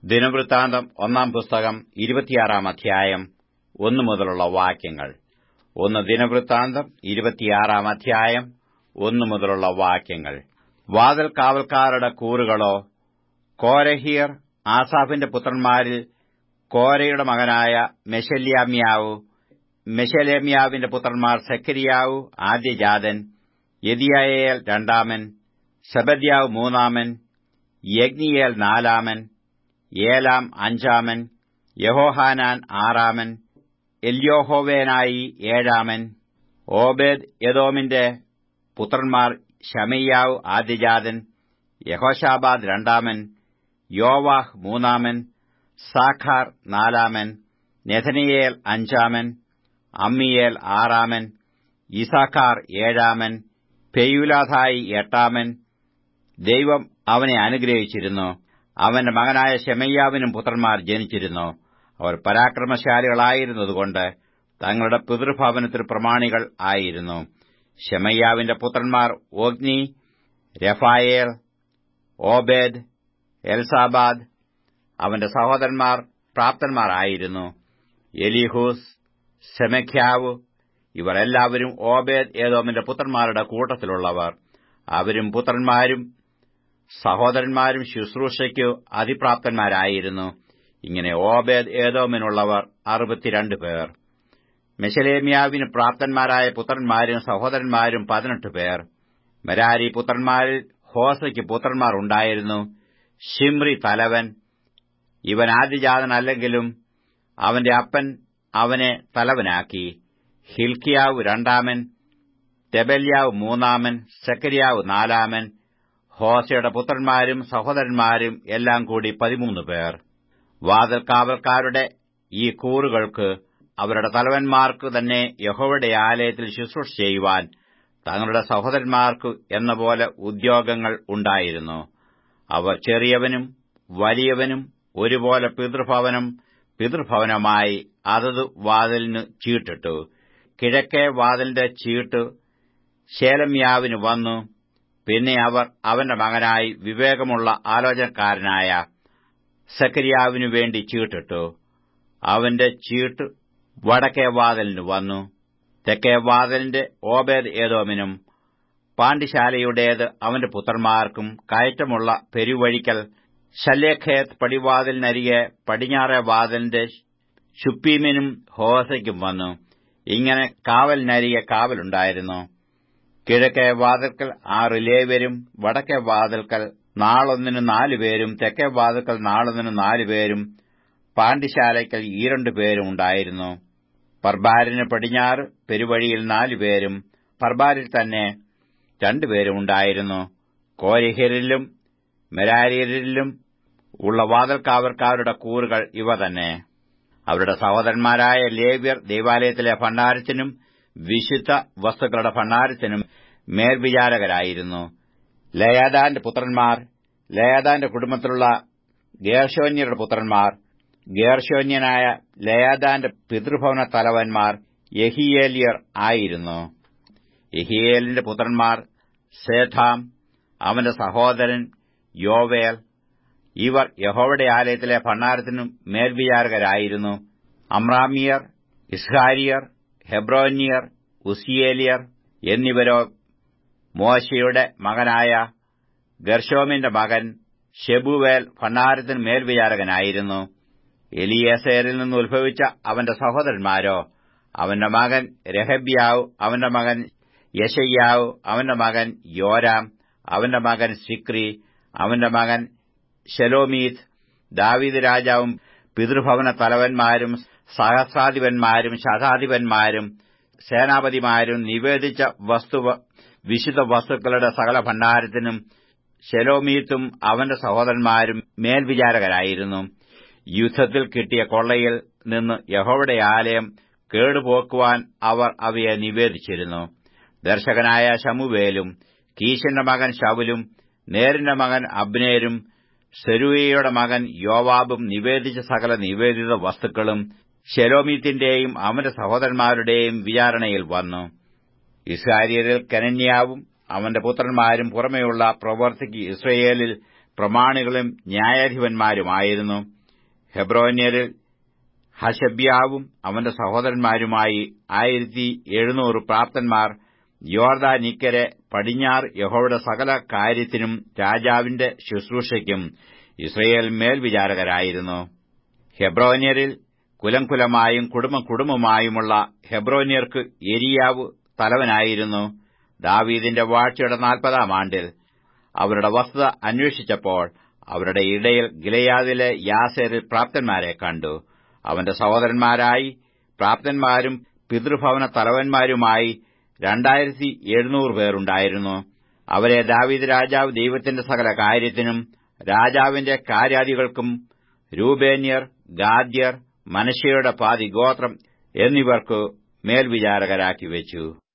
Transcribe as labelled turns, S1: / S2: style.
S1: ദിനവൃത്താന്തം 1 പുസ്തകം 26 അധ്യായം 1 മുതലുള്ള വാക്യങ്ങൾ. 1 ദിനവൃത്താന്തം 26 അധ്യായം 1 മുതലുള്ള വാക്യങ്ങൾ. വാതിൽ കാവൽക്കാരുടെ കൂറുകളോ, കോരഹിയർ ആസാഫിന്റെ പുത്രന്മാരിൽ കോരയുടെ മകനായ മെശേലെമ്യാവ്. മെശേലെമ്യാവിന്റെ പുത്രന്മാർ സെക്കരിയാവ് ആദ്യജാതൻ, യെദീയയേൽ രണ്ടാമൻ, സെബദ്യാവ് മൂന്നാമൻ, യഗ്നിയേൽ നാലാമൻ, ഏലാം അഞ്ചാമൻ, യഹോഹാനാൻ ആറാമൻ, എല്യോഹോവേനായി ഏഴാമൻ. ഓബേദ് എദോമിന്റെ പുത്രന്മാർ ശമയ്യാവ് ആദ്യജാതൻ, യഹോശാബാദ് രണ്ടാമൻ, യോവാഹ് മൂന്നാമൻ, സാഖാർ നാലാമൻ, നെഥനയേൽ അഞ്ചാമൻ, അമ്മിയേൽ ആറാമൻ, യിസാഖാർ ഏഴാമൻ, പെയൂലാഥായി എട്ടാമൻ. ദൈവം അവനെ അനുഗ്രഹിച്ചിരുന്നു. അവന്റെ മകനായ ശെമയ്യാവിനും പുത്രന്മാർ ജനിച്ചിരുന്നു. അവർ പരാക്രമശാലികളായിരുന്നതുകൊണ്ട് തങ്ങളുടെ പിതൃഭവനത്തിൽ പ്രമാണികൾ ആയിരുന്നു. ശെമയ്യാവിന്റെ പുത്രന്മാർ ഒഗ്നി, രഫായേൽ, ഓബേദ്, എൽസാബാദ്. അവന്റെ സഹോദരന്മാർ പ്രാപ്തന്മാർ ആയിരുന്നു: എലീഹൂസ്, സെമഖ്യാവ്. ഇവർ എല്ലാവരും ഓബേദ് ഏദോമിന്റെ പുത്രന്മാരുടെ കൂട്ടത്തിലുള്ളവർ. അവരും പുത്രന്മാരും സഹോദരന്മാരും ശുശ്രൂഷയ്ക്കു അതിപ്രാപ്തന്മാരായിരുന്നു. ഇങ്ങനെ ഓബേദ് ഏദോമിനുള്ളവർ 62 പേർ. മെശേലെമ്യാവിന് പ്രാപ്തന്മാരായ പുത്രന്മാരും സഹോദരന്മാരും 18 പേർ. മെരാരി പുത്രന്മാരിൽ ഹോസയ്ക്ക് പുത്രന്മാർ ഉണ്ടായിരുന്നു. ശിമ്രി തലവൻ. ഇവൻ ആദ്യജാതനല്ലെങ്കിലും അവന്റെ അപ്പൻ അവനെ തലവനാക്കി. ഹിൽക്കിയാവ് രണ്ടാമൻ, തെബല്യാവ് മൂന്നാമൻ, സെക്കരിയാവ് നാലാമൻ. ഹോസയുടെ പുത്രന്മാരും സഹോദരന്മാരും എല്ലാം കൂടി 13 പേർ. വാതിൽ കാവൽക്കാരുടെ ഈ കൂറുകൾക്ക് അവരുടെ തലവന്മാർക്ക് തന്നെ യഹോവയുടെ ആലയത്തിൽ ശുശ്രൂഷ ചെയ്യുവാൻ തങ്ങളുടെ സഹോദരന്മാർക്ക് എന്ന പോലെ ഉദ്യോഗങ്ങൾ ഉണ്ടായിരുന്നു. അവർ ചെറിയവനും വലിയവനും ഒരുപോലെ പിതൃഭവനമായി അതത് വാതിലിന് ചീട്ടിട്ടു. കിഴക്കേ വാതിലിന്റെ ചീട്ട് ശേലെമ്യാവിന് വന്നു. പിന്നെ അവർ അവന്റെ മകനായി വിവേകമുള്ള ആലോചനക്കാരനായ സെക്കരിയാവിനു വേണ്ടി ചീട്ടിട്ടു. അവന്റെ ചീട്ട് വടക്കേ വാതിലിന് വന്നു. തെക്കേ വാതിലിന്റെ ഓബേദ് ഏദോമിനും പാണ്ഡ്യശാലയുടേത് അവന്റെ പുത്രന്മാർക്കും കയറ്റമുള്ള പെരുവഴിക്കൽ ശല്ലേഖേത്ത് പടിവാതിലിനരികെ പടിഞ്ഞാറേ വാതിലിന്റെ ശുപ്പീമിനും ഹോസയ്ക്കും വന്നു. ഇങ്ങനെ കാവലിനരികെ കാവലുണ്ടായിരുന്നു. കിഴക്കേ വാതിൽക്കൽ 6 ലേവ്യരും, വടക്കേ വാതിൽക്കൽ നാളൊന്നിന് 4 പേരും, തെക്കേ വാതിൽക്കൽ നാളൊന്നിന് 4 പേരും, പാണ്ഡ്യശാലയ്ക്കൽ 2 പേരും ഉണ്ടായിരുന്നു. പർബാരിന് പടിഞ്ഞാറ് പെരുവഴിയിൽ 4 പേരും, പർബാരിൽ തന്നെ 2 പേരും ഉണ്ടായിരുന്നു. കോരഹ്യരിലും മെരാര്യരിലും ഉള്ള വാതിൽക്കാവൽക്കാരുടെ കൂറുകൾ ഇവ തന്നെ. അവരുടെ സഹോദരന്മാരായ ലേവ്യർ ദൈവാലയത്തിലെ ഭണ്ഡാരത്തിനും വിശുദ്ധ വസ്തുക്കളുടെ ഭണ്ഡാരത്തിനും മേൽവിചാരകരായിരുന്നു. ലയാദാന്റെ പുത്രന്മാർ, ലയാദാന്റെ കുടുംബത്തിലുള്ള ഗേർശോന്യരുടെ പുത്രന്മാർ. ഗേർശോന്യനായ ലയാദാന്റെ പിതൃഭവന തലവന്മാർ യെഹീയേല്യർ ആയിരുന്നു. യെഹീയേലിന്റെ പുത്രന്മാർ സേഥാം, അവന്റെ സഹോദരൻ യോവേൽ. ഇവർ യഹോവയുടെ ആലയത്തിലെ ഭണ്ഡാരത്തിനും മേൽവിചാരകരായിരുന്നു. അമ്രാമിയർ, ഇസ്ഹാരിയർ, ഹെബ്രോന്യർ, ഉസിയേലിയർ എന്നിവരോ മോശയുടെ മകനായ ഗെർശോമിന്റെ മകൻ ശെബൂവേൽ ഭണ്ഡാരത്തിന് മേൽവിചാരകനായിരുന്നു. എലീയേസരിൽ നിന്ന് ഉത്ഭവിച്ച അവന്റെ സഹോദരന്മാരോ അവന്റെ മകൻ രെഹബ്യാവ്, അവന്റെ മകൻ യെശയ്യാവ്, അവന്റെ മകൻ യോരാം, അവന്റെ മകൻ സിക്രി, അവന്റെ മകൻ ശെലോമീത്ത്. ദാവീദ് രാജാവും പിതൃഭവന തലവന്മാരും സഹസ്രാധിപന്മാരും ശതാധിപന്മാരും സേനാപതിമാരും നിവേദിച്ച വിശുദ്ധ വസ്തുക്കളുടെ സകല ഭണ്ഡാരത്തിനും ശെലോമീത്തും അവന്റെ സഹോദരന്മാരും മേൽവിചാരകരായിരുന്നു. യുദ്ധത്തിൽ കിട്ടിയ കൊള്ളയിൽ നിന്ന് യഹോവയുടെ ആലയം കേടുപോക്കുവാൻ അവർ അവയെ നിവേദിച്ചിരുന്നു. ദർശകനായ ശമൂവേലും കീശിന്റെ മകൻ ശൌലും നേരിന്റെ മകൻ അബ്നേരും സെരൂയയുടെ മകൻ യോവാബും നിവേദിച്ച സകല നിവേദിത വസ്തുക്കളും ശെലോമീത്തിന്റെയും അവന്റെ സഹോദരന്മാരുടെയും വിചാരണയിൽ വന്നു. ഇസ്രായേലിൽ കെനന്യാവും അവന്റെ പുത്രന്മാരും പുറമെയുള്ള പ്രവൃത്തിക്ക് ഇസ്രായേലിൽ പ്രമാണികളും ന്യായാധിപന്മാരുമായിരുന്നു. ഹെബ്രോന്യരിൽ ഹശബ്യാവും അവന്റെ സഹോദരന്മാരുമായി 1700 പ്രാപ്തന്മാർ യോർദാൻ ഇക്കരെ പടിഞ്ഞാറ് യഹോവയുടെ സകല കാര്യത്തിനും രാജാവിന്റെ ശുശ്രൂഷയ്ക്കും യിസ്രായേൽ മേൽവിചാരകരായിരുന്നു. ഹെബ്രോന്യരിൽ കുലംകുലമായും കുടുംബമായുമുള്ള ഹെബ്രോന്യർക്ക് യെരിയാവ് തലവനായിരുന്നു. ദാവീദിന്റെ വാഴ്ചയുടെ 40-ാം ആണ്ടിൽ അവരുടെ വസ്തുത അന്വേഷിച്ചപ്പോൾ അവരുടെ ഇടയിൽ ഗിലെയാദിലെ യാസേരിൽ പ്രാപ്തന്മാരെ കണ്ടു. അവന്റെ സഹോദരന്മാരായി പ്രാപ്തന്മാരും പിതൃഭവന തലവന്മാരുമായി 2700 പേരുണ്ടായിരുന്നു. അവരെ ദാവീദ് രാജാവ് ദൈവത്തിന്റെ സകല കാര്യത്തിനും രാജാവിന്റെ കാര്യാദികൾക്കും രൂബേന്യർ, ഗാദ്യർ, മനശ്ശെയുടെ പാതി ഗോത്രം എന്നിവർക്കു മേൽവിചാരകരാക്കി വെച്ചു.